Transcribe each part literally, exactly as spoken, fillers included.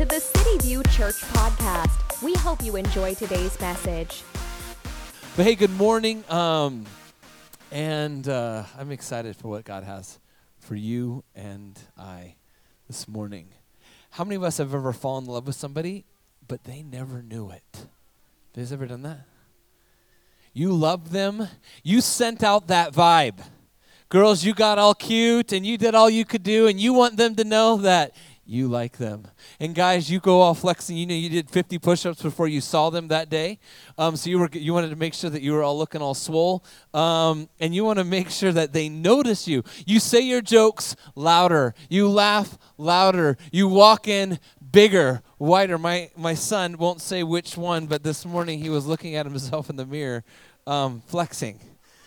to the City View Church podcast. We hope you enjoy today's message. But hey, good morning, um, and uh, I'm excited for what God has for you and I this morning. How many of us have ever fallen in love with somebody, but they never knew it? Have you guys ever done that? You loved them. You sent out that vibe. Girls, you got all cute, and you did all you could do, and you want them to know that you like them. And guys, you go all flexing. You know, you did fifty push-ups before you saw them that day. Um, so you were you wanted to make sure that you were all looking all swole. Um, and you want to make sure that they notice you. You say your jokes louder. You laugh louder. You walk in bigger, wider. My my son won't say which one, but this morning he was looking at himself in the mirror, um, flexing.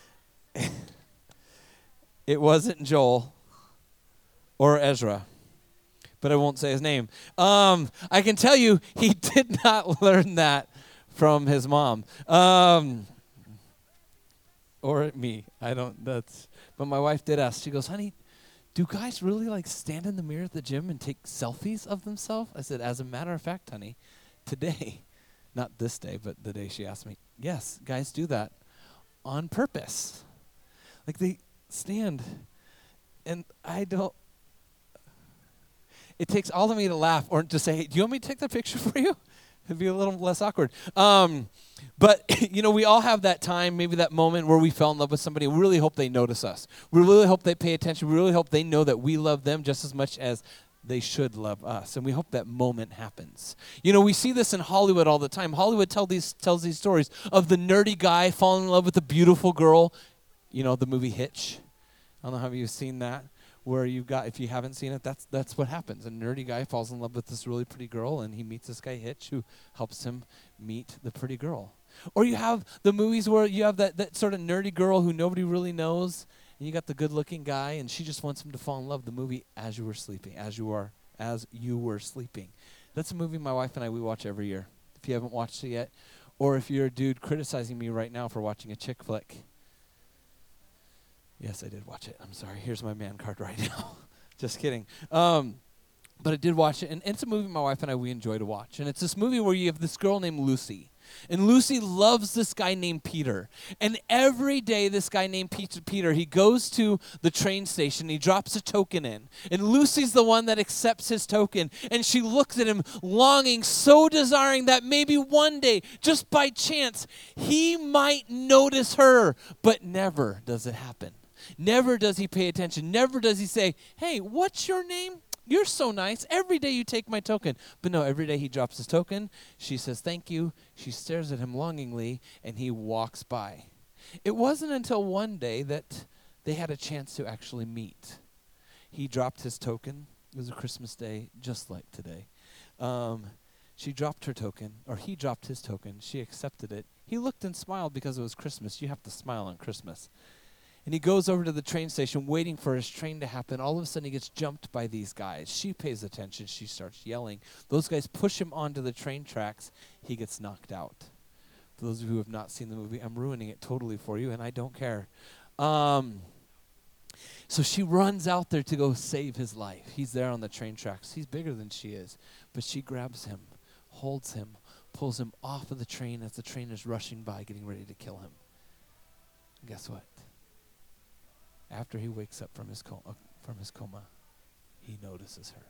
It wasn't Joel or Ezra, but I won't say his name. Um, I can tell you he did not learn that from his mom. Um, or me. I don't, that's, but my wife did ask. She goes, honey, do guys really like stand in the mirror at the gym and take selfies of themselves? I said, as a matter of fact, honey, today, not this day, but the day she asked me, yes, guys do that on purpose. Like they stand, and I don't, it takes all of me to laugh or to say, hey, do you want me to take the picture for you? It'd be a little less awkward. Um, but, you know, we all have that time, maybe that moment where we fell in love with somebody. We really hope they notice us. We really hope they pay attention. We really hope they know that we love them just as much as they should love us. And we hope that moment happens. You know, we see this in Hollywood all the time. Hollywood tell these, tells these stories of the nerdy guy falling in love with a beautiful girl. You know, the movie Hitch. I don't know, have you seen that? Where you've got, if you haven't seen it, that's that's what happens. A nerdy guy falls in love with this really pretty girl, and he meets this guy Hitch who helps him meet the pretty girl. Or you have the movies where you have that, that sort of nerdy girl who nobody really knows, and you got the good-looking guy, and she just wants him to fall in love. The movie As You Were Sleeping, As You Are, As You Were Sleeping. That's a movie my wife and I, we watch every year. If you haven't watched it yet, or if you're a dude criticizing me right now for watching a chick flick, yes, I did watch it. I'm sorry. Here's my man card right now. Just kidding. Um, but I did watch it, and it's a movie my wife and I, we enjoy to watch. And it's this movie where you have this girl named Lucy. And Lucy loves this guy named Peter. And every day this guy named Peter, Peter, he goes to the train station. He drops a token in. And Lucy's the one that accepts his token. And she looks at him longing, so desiring that maybe one day, just by chance, he might notice her. But never does it happen. Never does he pay attention. Never does he say, hey, what's your name? You're so nice. Every day you take my token. But no, every day he drops his token. She says, thank you. She stares at him longingly, and he walks by. It wasn't until one day that they had a chance to actually meet. He dropped his token. It was a Christmas day, just like today. Um, she dropped her token, or he dropped his token. She accepted it. He looked and smiled because it was Christmas. You have to smile on Christmas. And he goes over to the train station waiting for his train to happen. All of a sudden, he gets jumped by these guys. She pays attention. She starts yelling. Those guys push him onto the train tracks. He gets knocked out. For those of you who have not seen the movie, I'm ruining it totally for you, and I don't care. Um, so she runs out there to go save his life. He's there on the train tracks. He's bigger than she is. But she grabs him, holds him, pulls him off of the train as the train is rushing by, getting ready to kill him. And guess what? After he wakes up from his co- uh, from his coma, he notices her.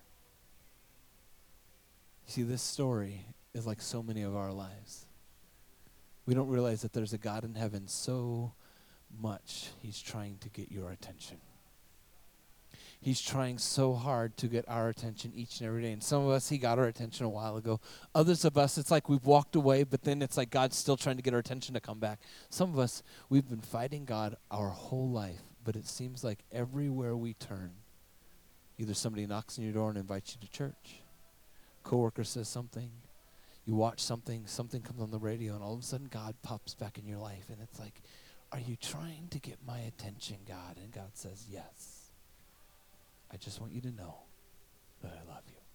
You see, this story is like so many of our lives. We don't realize that there's a God in heaven so much he's trying to get your attention. He's trying so hard to get our attention each and every day. And some of us, he got our attention a while ago. Others of us, it's like we've walked away, but then it's like God's still trying to get our attention to come back. Some of us, we've been fighting God our whole life. But it seems like everywhere we turn, either somebody knocks on your door and invites you to church, coworker says something, you watch something, something comes on the radio, and all of a sudden God pops back in your life, and it's like, are you trying to get my attention, God? And God says, yes. I just want you to know that I love you.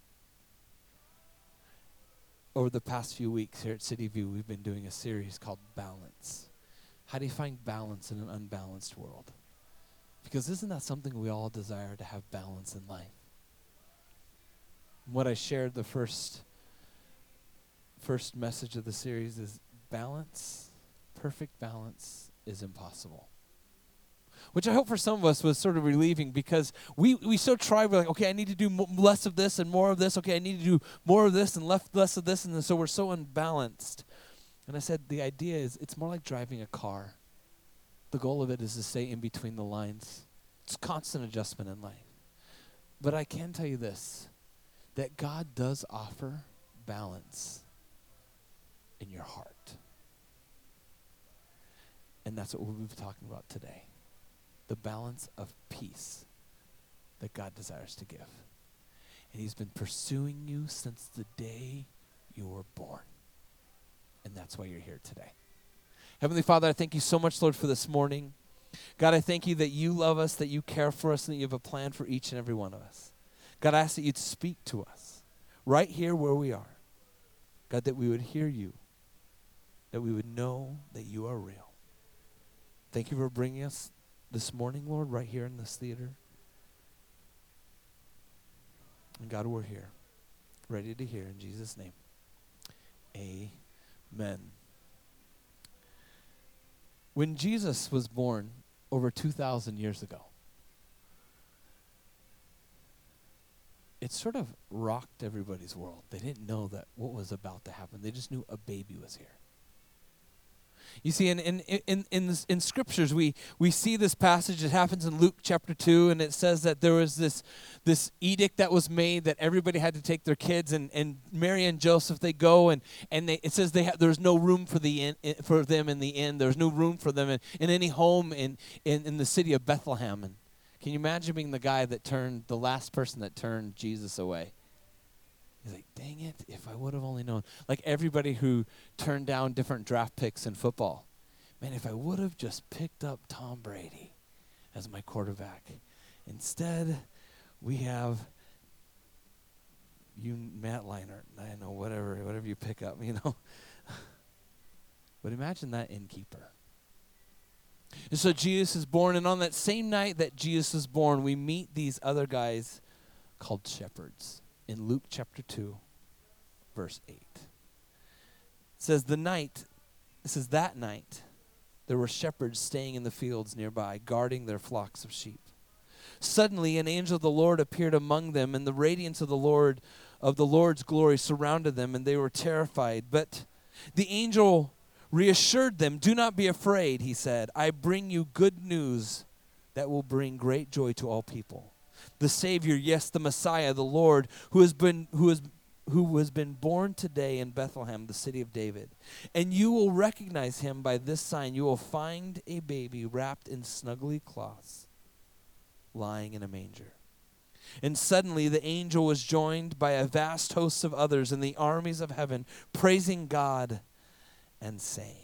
Over the past few weeks here at City View, we've been doing a series called Balance. How do you find balance in an unbalanced world? Because isn't that something we all desire, to have balance in life? What I shared the first first message of the series is balance, perfect balance is impossible. Which I hope for some of us was sort of relieving, because we, we so try, we're like, okay, I need to do mo- less of this and more of this. Okay, I need to do more of this and less, less of this. And then so we're so unbalanced. And I said the idea is it's more like driving a car. The goal of it is to stay in between the lines. It's constant adjustment in life. But I can tell you this, that God does offer balance in your heart. And that's what we'll be talking about today. The balance of peace that God desires to give. And he's been pursuing you since the day you were born. And that's why you're here today. Heavenly Father, I thank you so much, Lord, for this morning. God, I thank you that you love us, that you care for us, and that you have a plan for each and every one of us. God, I ask that you'd speak to us right here where we are. God, that we would hear you, that we would know that you are real. Thank you for bringing us this morning, Lord, right here in this theater. And God, we're here, ready to hear in Jesus' name. Amen. When Jesus was born over two thousand years ago, it sort of rocked everybody's world. They didn't know that what was about to happen. They just knew a baby was here. You see, in in in in, this, in scriptures, we we see this passage. It happens in Luke chapter two, and it says that there was this this edict that was made that everybody had to take their kids, and, and Mary and Joseph, they go, and and they, it says they ha- there's no room for the in, in, for them in the inn. There's no room for them in, in any home in, in in the city of Bethlehem. And can you imagine being the guy that turned the last person that turned Jesus away? He's like, dang it, if I would have only known. Like everybody who turned down different draft picks in football. Man, if I would have just picked up Tom Brady as my quarterback. Instead, we have you, Matt Leinart. I know, whatever, whatever you pick up, you know. But imagine that innkeeper. And so Jesus is born, and on that same night that Jesus is born, we meet these other guys called shepherds. In Luke chapter two, verse eight. It says, the night, it says, that night, there were shepherds staying in the fields nearby, guarding their flocks of sheep. Suddenly, an angel of the Lord appeared among them, and the radiance of the Lord, of the Lord's glory surrounded them, and they were terrified. But the angel reassured them, do not be afraid, he said. I bring you good news that will bring great joy to all people. The Savior, yes, the Messiah, the Lord, who has been who has who has been born today in Bethlehem, the city of David. And you will recognize him by this sign. You will find a baby wrapped in snuggly cloths, lying in a manger. And suddenly the angel was joined by a vast host of others in the armies of heaven, praising God and saying.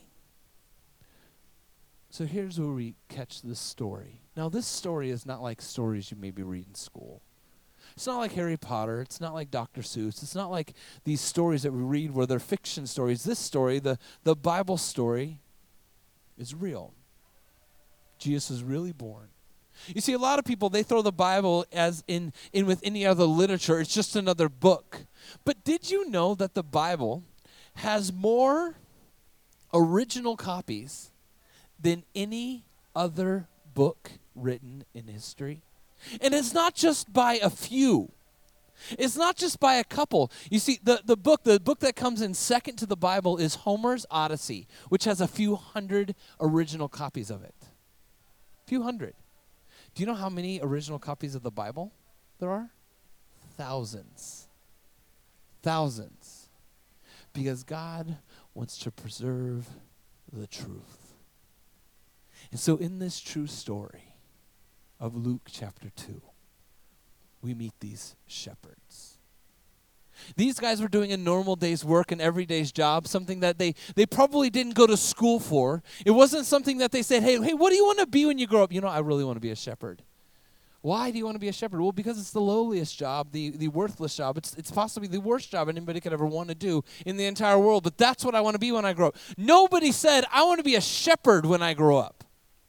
So here's where we catch this story. Now, this story is not like stories you maybe read in school. It's not like Harry Potter. It's not like Doctor Seuss. It's not like these stories that we read where they're fiction stories. This story, the, the Bible story, is real. Jesus is really born. You see, a lot of people, they throw the Bible as in, in with any other literature. It's just another book. But did you know that the Bible has more original copies than any other book written in history? And it's not just by a few. It's not just by a couple. You see, the, the book, the book that comes in second to the Bible is Homer's Odyssey, which has a few hundred original copies of it. A few hundred. Do you know how many original copies of the Bible there are? Thousands. Thousands. Because God wants to preserve the truth. And so in this true story of Luke chapter two, we meet these shepherds. These guys were doing a normal day's work, an every day's job, something that they, they probably didn't go to school for. It wasn't something that they said, hey, hey, what do you want to be when you grow up? You know, I really want to be a shepherd. Why do you want to be a shepherd? Well, because it's the lowliest job, the, the worthless job. It's, it's possibly the worst job anybody could ever want to do in the entire world, but that's what I want to be when I grow up. Nobody said, I want to be a shepherd when I grow up.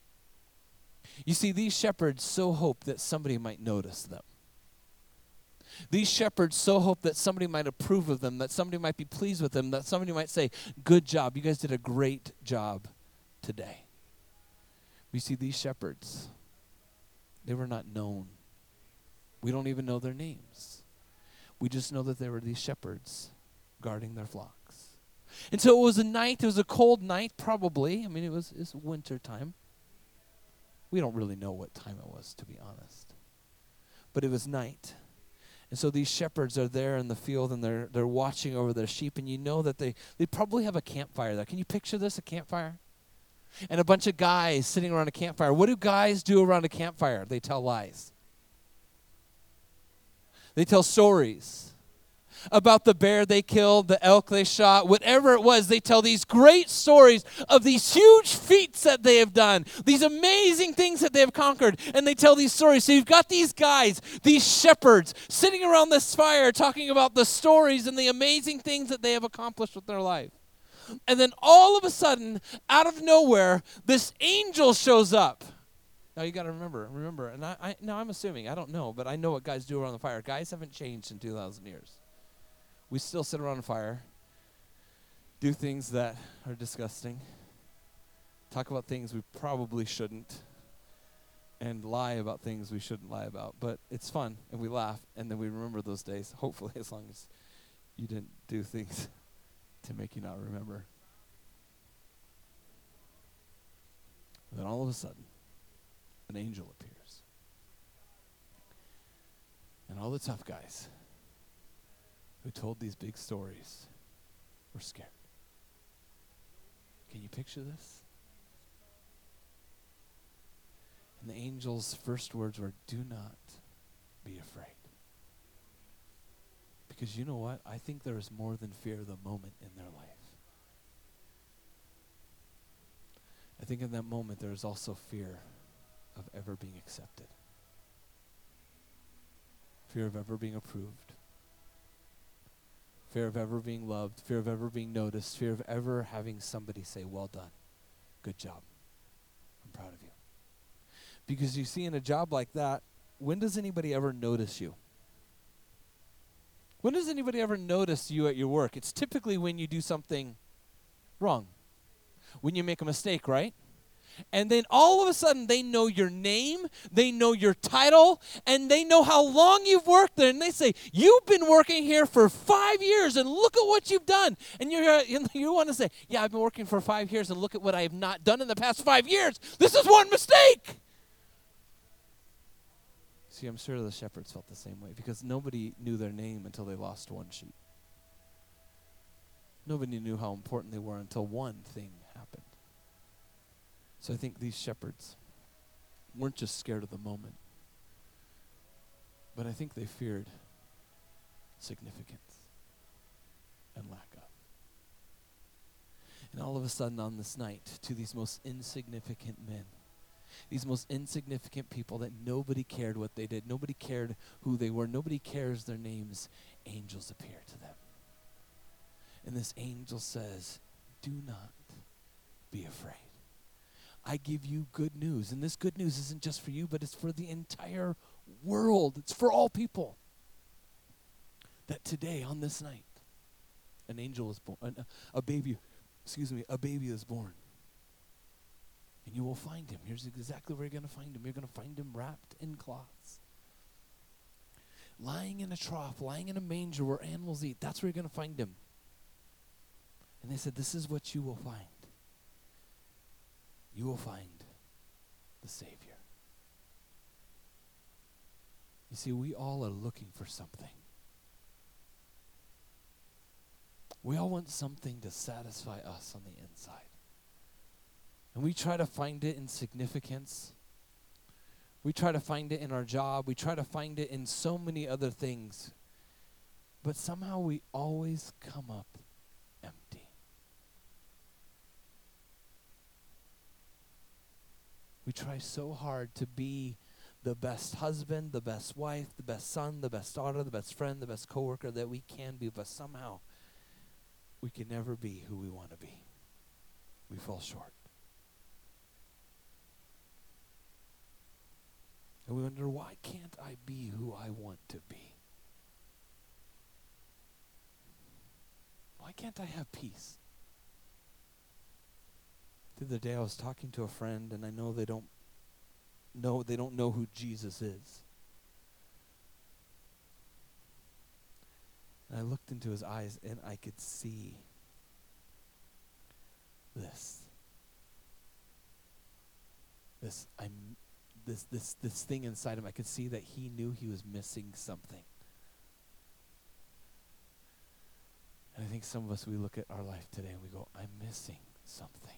You see, these shepherds so hoped that somebody might notice them. These shepherds so hope that somebody might approve of them, that somebody might be pleased with them, that somebody might say, good job, you guys did a great job today. We see these shepherds, they were not known. We don't even know their names. We just know that they were these shepherds guarding their flocks. And so it was a night, it was a cold night probably. I mean, it was, it was winter time. We don't really know what time it was, to be honest. But it was night. And so these shepherds are there in the field, and they're they're watching over their sheep, and you know that they, they probably have a campfire there. Can you picture this, a campfire? And a bunch of guys sitting around a campfire. What do guys do around a campfire? They tell lies. They tell stories about the bear they killed, the elk they shot, whatever it was. They tell these great stories of these huge feats that they have done, these amazing things that they have conquered, and they tell these stories. So you've got these guys, these shepherds, sitting around this fire talking about the stories and the amazing things that they have accomplished with their life. And then all of a sudden, out of nowhere, this angel shows up. Now you got to remember, remember, and I, I, now I'm assuming, I don't know, but I know what guys do around the fire. Guys haven't changed in two thousand years. We still sit around a fire, do things that are disgusting, talk about things we probably shouldn't, and lie about things we shouldn't lie about. But it's fun, and we laugh, and then we remember those days, hopefully, as long as you didn't do things to make you not remember. And then all of a sudden, an angel appears. And all the tough guys who told these big stories were scared. Can you picture this? And the angel's first words were, do not be afraid. Because you know what? I think there is more than fear of the moment in their life. I think in that moment there is also fear of ever being accepted. Fear of ever being approved. Fear of ever being loved. Fear of ever being noticed. Fear of ever having somebody say, well done. Good job. I'm proud of you. Because you see, in a job like that, when does anybody ever notice you? When does anybody ever notice you at your work? It's typically when you do something wrong. When you make a mistake, right? And then all of a sudden they know your name, they know your title, and they know how long you've worked there. And they say, you've been working here for five years, and look at what you've done. And you're, uh, you want to say, yeah, I've been working for five years, and look at what I have not done in the past five years. This is one mistake. See, I'm sure the shepherds felt the same way, because nobody knew their name until they lost one sheep. Nobody knew how important they were until one thing happened. So I think these shepherds weren't just scared of the moment, but I think they feared significance and lack of. And all of a sudden on this night, to these most insignificant men, these most insignificant people that nobody cared what they did, nobody cared who they were, nobody cares their names, angels appear to them. And this angel says, do not be afraid. I give you good news. And this good news isn't just for you, but it's for the entire world. It's for all people. That today, on this night, an angel is born, a, a baby, excuse me, a baby is born. And you will find him. Here's exactly where you're going to find him. You're going to find him wrapped in cloths, lying in a trough, lying in a manger where animals eat. That's where you're going to find him. And they said, this is what you will find. You will find the Savior. You see, we all are looking for something. We all want something to satisfy us on the inside. And we try to find it in significance. We try to find it in our job. We try to find it in so many other things. But somehow we always come up empty. We try so hard to be the best husband, the best wife, the best son, the best daughter, the best friend, the best coworker that we can be, but somehow we can never be who we want to be. We fall short. And we wonder, why can't I be who I want to be? can't I have peace? The other day I was talking to a friend, and I know they don't know they don't know who Jesus is. And I looked into his eyes, and I could see this. This I'm this this this thing inside him. I could see that he knew he was missing something. And I think some of us, we look at our life today and we go, I'm missing something.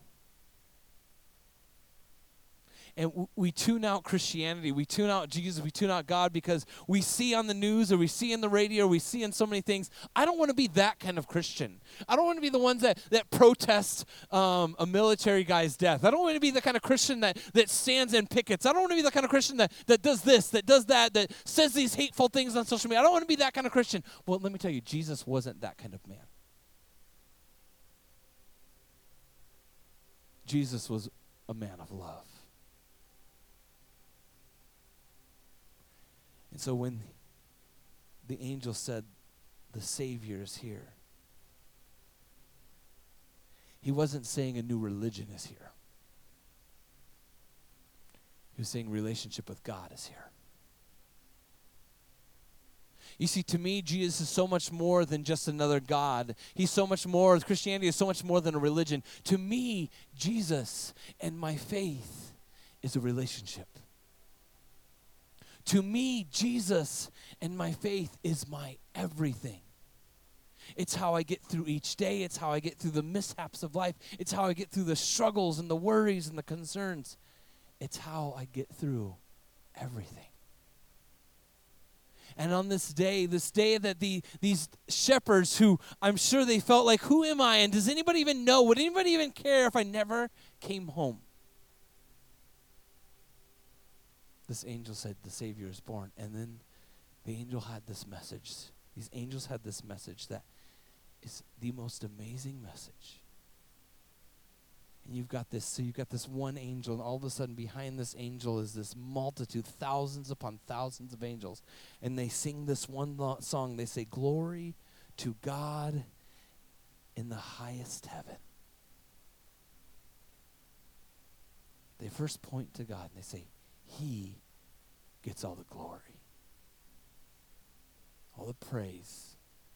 And w- we tune out Christianity. We tune out Jesus. We tune out God because we see on the news or we see in the radio or we see in so many things. I don't want to be that kind of Christian. I don't want to be the ones that, that protest um, a military guy's death. I don't want to be the kind of Christian that, that stands and pickets. I don't want to be the kind of Christian that, that does this, that does that, that says these hateful things on social media. I don't want to be that kind of Christian. Well, let me tell you, Jesus wasn't that kind of man. Jesus was a man of love. And so when the angel said, the Savior is here, he wasn't saying a new religion is here. He was saying relationship with God is here. You see, to me, Jesus is so much more than just another God. He's so much more, Christianity is so much more than a religion. To me, Jesus and my faith is a relationship. To me, Jesus and my faith is my everything. It's how I get through each day. It's how I get through the mishaps of life. It's how I get through the struggles and the worries and the concerns. It's how I get through everything. And on this day, this day that the these shepherds who I'm sure they felt like, who am I? And does anybody even know? Would anybody even care if I never came home? This angel said, the Savior is born. And then the angel had this message. These angels had this message that is the most amazing message. And you've got this, so you've got this one angel, and all of a sudden behind this angel is this multitude, thousands upon thousands of angels. And they sing this one lo- song. They say, glory to God in the highest heaven. They first point to God and they say, He gets all the glory, all the praise.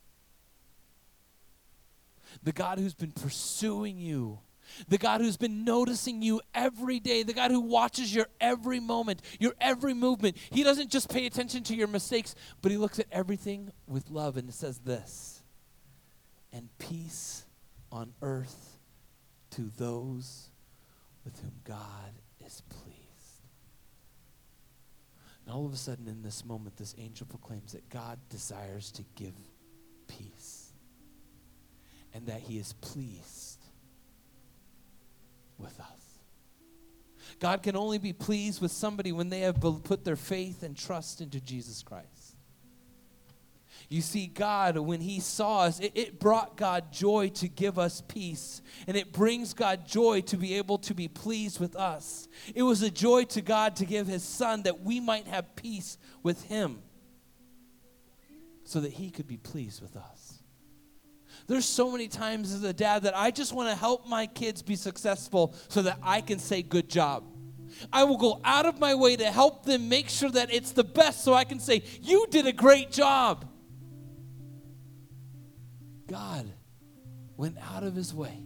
The God who's been pursuing you, the God who's been noticing you every day, the God who watches your every moment, your every movement. He doesn't just pay attention to your mistakes, but he looks at everything with love, and it says this, and peace on earth to those with whom God is pleased. And all of a sudden in this moment, this angel proclaims that God desires to give peace and that he is pleased with us. God can only be pleased with somebody when they have put their faith and trust into Jesus Christ. You see, God, when he saw us, it, it brought God joy to give us peace. And it brings God joy to be able to be pleased with us. It was a joy to God to give his son that we might have peace with him so that he could be pleased with us. There's so many times as a dad that I just want to help my kids be successful so that I can say good job. I will go out of my way to help them make sure that it's the best so I can say, you did a great job. God went out of his way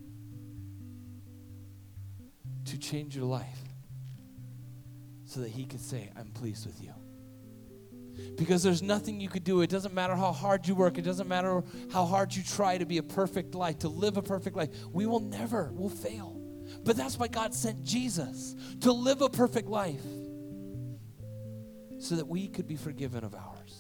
to change your life so that he could say, I'm pleased with you. Because there's nothing you could do. It doesn't matter how hard you work. It doesn't matter how hard you try to be a perfect life, to live a perfect life. We will never, we'll fail. But that's why God sent Jesus, to live a perfect life so that we could be forgiven of ours.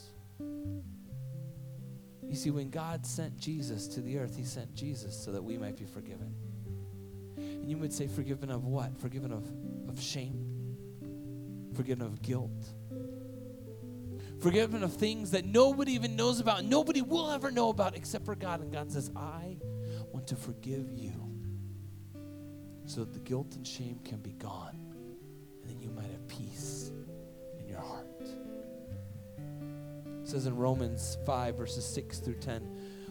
You see, when God sent Jesus to the earth, he sent Jesus so that we might be forgiven. And you would say, forgiven of what? Forgiven of, of shame. Forgiven of guilt. Forgiven of things that nobody even knows about, nobody will ever know about except for God. And God says, I want to forgive you so that the guilt and shame can be gone and that you might have peace in your heart. It says in Romans five, verses six through ten,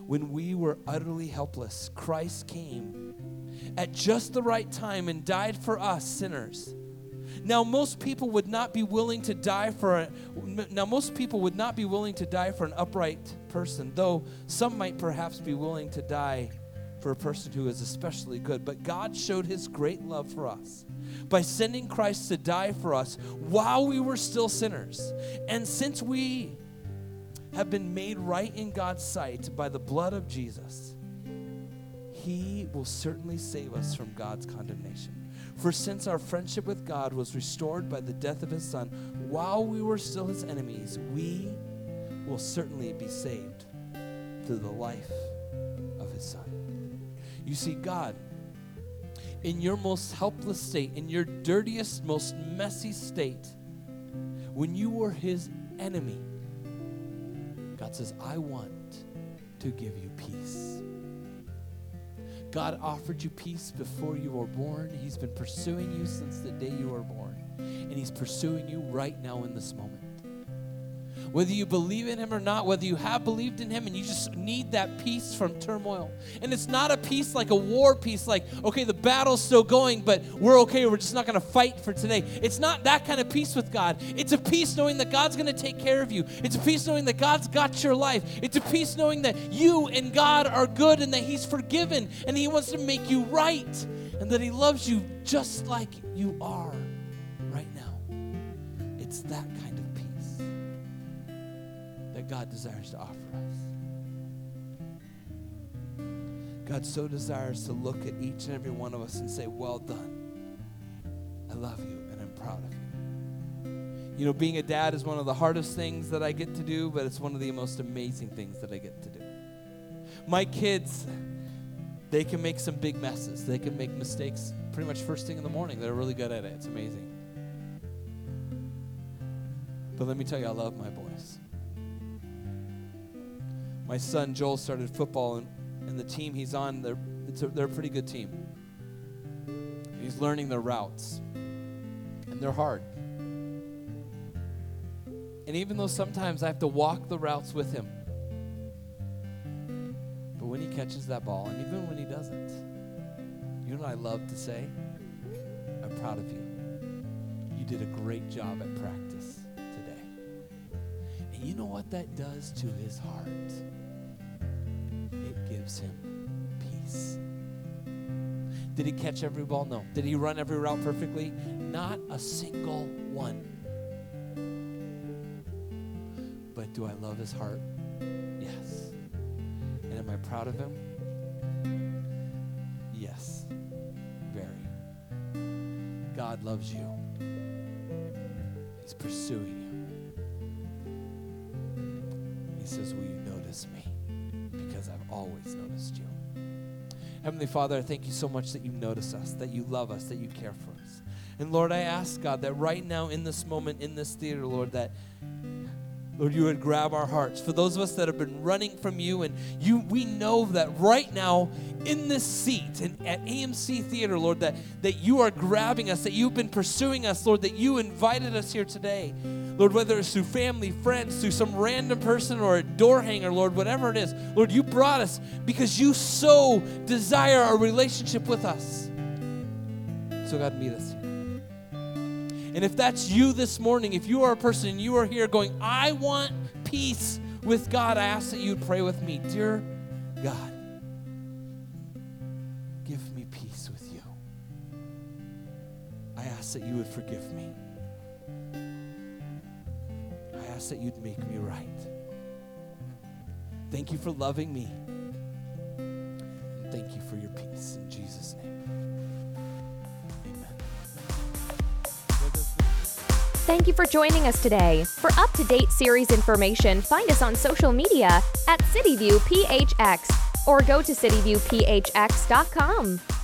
when we were utterly helpless, Christ came at just the right time and died for us sinners. Now most people would not be willing to die for a, now most people would not be willing to die for an upright person, though some might perhaps be willing to die for a person who is especially good. But God showed his great love for us by sending Christ to die for us while we were still sinners. And since we have been made right in God's sight by the blood of Jesus, he will certainly save us from God's condemnation. For since our friendship with God was restored by the death of his Son, while we were still his enemies, we will certainly be saved through the life of his Son. You see, God, in your most helpless state, in your dirtiest, most messy state, when you were his enemy, God says, I want to give you peace. God offered you peace before you were born. He's been pursuing you since the day you were born. And he's pursuing you right now in this moment. Whether you believe in him or not, whether you have believed in him and you just need that peace from turmoil. And it's not a peace like a war peace, like, okay, the battle's still going, but we're okay, we're just not going to fight for today. It's not that kind of peace with God. It's a peace knowing that God's going to take care of you. It's a peace knowing that God's got your life. It's a peace knowing that you and God are good and that he's forgiven and he wants to make you right and that he loves you just like you are right now. It's that kind of that God desires to offer us. God so desires to look at each and every one of us and say, well done. I love you and I'm proud of you. You know, being a dad is one of the hardest things that I get to do, but it's one of the most amazing things that I get to do. My kids, they can make some big messes. They can make mistakes pretty much first thing in the morning. They're really good at it. It's amazing. But let me tell you, I love my boys. My son Joel started football, and, and the team he's on, they're, it's a, they're a pretty good team. He's learning their routes, and they're hard. And even though sometimes I have to walk the routes with him, but when he catches that ball, and even when he doesn't, you know what I love to say? I'm proud of you. You did a great job at practice today. And you know what that does to his heart? It gives him peace. Did he catch every ball? No. Did he run every route perfectly? Not a single one. But do I love his heart? Yes. And am I proud of him? Yes. Very. God loves you. He's pursuing you. He says, will you notice me? Because I've always noticed you. Heavenly Father, I thank you so much that you notice us, that you love us, that you care for us. And Lord, I ask, God, that right now in this moment, in this theater, Lord, that Lord, you would grab our hearts. For those of us that have been running from you, and you, we know that right now in this seat and at A M C Theater, Lord, that, that you are grabbing us, that you've been pursuing us, Lord, that you invited us here today. Lord, whether it's through family, friends, through some random person or a door hanger, Lord, whatever it is, Lord, you brought us because you so desire a relationship with us. So God, meet us here. And if that's you this morning, if you are a person and you are here going, I want peace with God, I ask that you would pray with me. Dear God, give me peace with you. I ask that you would forgive me. I ask that you'd make me right. Thank you for loving me. And thank you for your peace. In Jesus' name. Thank you for joining us today. For up-to-date series information, find us on social media at CityView P H X or go to city view p h x dot com.